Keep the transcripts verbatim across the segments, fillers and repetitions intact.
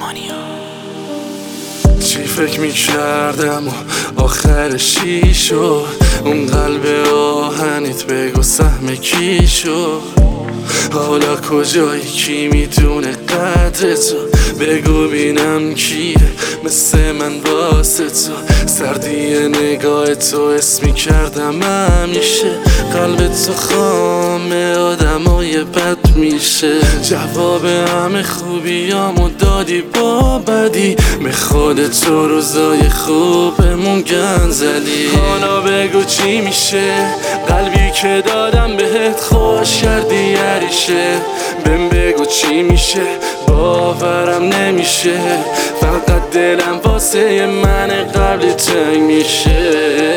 چی فکر میکردم و آخرش چی شد؟ اون قلب آهنیت بگو سهم کی شد؟ حالا کجایی؟ کی میدونه قدر تو؟ بگو بینم کیه مثل من واسه تو؟ سردی نگاه تو اسمی کردم همیشه قلب تو خامه آدمای بد میشه. جواب همه خوبیامو دادی با بدی، به خود تو روزای خوبمون گند زدی. حالا بگو چی میشه؟ قلبی که دادم بهت خوش کردی یریشه. بهم بگو چی میشه؟ باورم نمیشه، فقط دلم واسه من قبل تنگ میشه.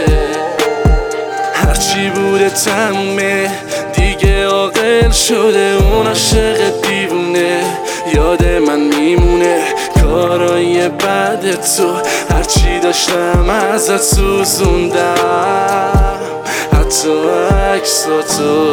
هرچی بوده تمومه دیگه، عاقل شده اون عاشق دیوونه. یاد من میمونه کارای بعد تو، هرچی داشتم ازت سوزوندم، حتی عکساتو.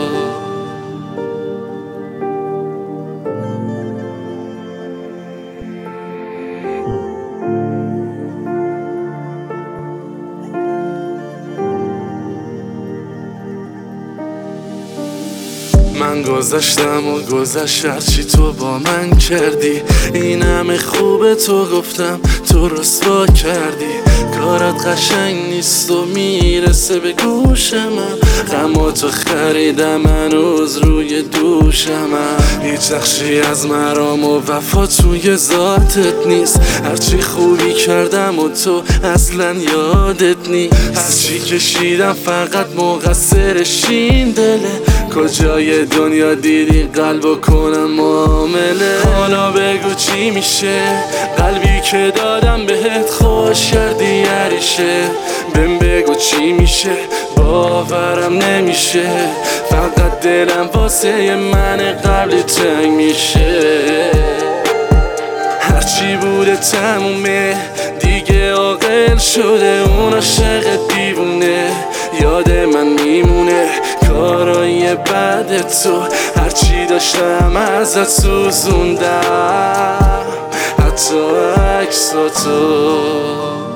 من گذشتم و گذشت هرچی تو با من کردی. این همه خوبه تو گفتم تو رسوا کردی. کارت قشنگ نیست و میرسه به گوش من، غم تو خریدم هنوز روی دوشم. هیچ نقشی از مرام و وفا توی ذاتت نیست، هرچی خوبی کردم و تو اصلا یادت نیست. هرچی کشیدم فقط مقصرش این دله، کجای دنیا دیدی قلبو کنم معامله. حالا بگو چی میشه؟ قلبی که دادم بهت خوش کردی یریشه. بهم بگو چی میشه؟ باورم نمیشه، فقط دلم واسه من قبل تنگ میشه. هرچی بوده تمومه دیگه، عاقل شده اون عاشق دیوونه. یاد من میمونه کارای بعد تو، هرچی داشتم ازت سوزوندم، حتی عکساتو.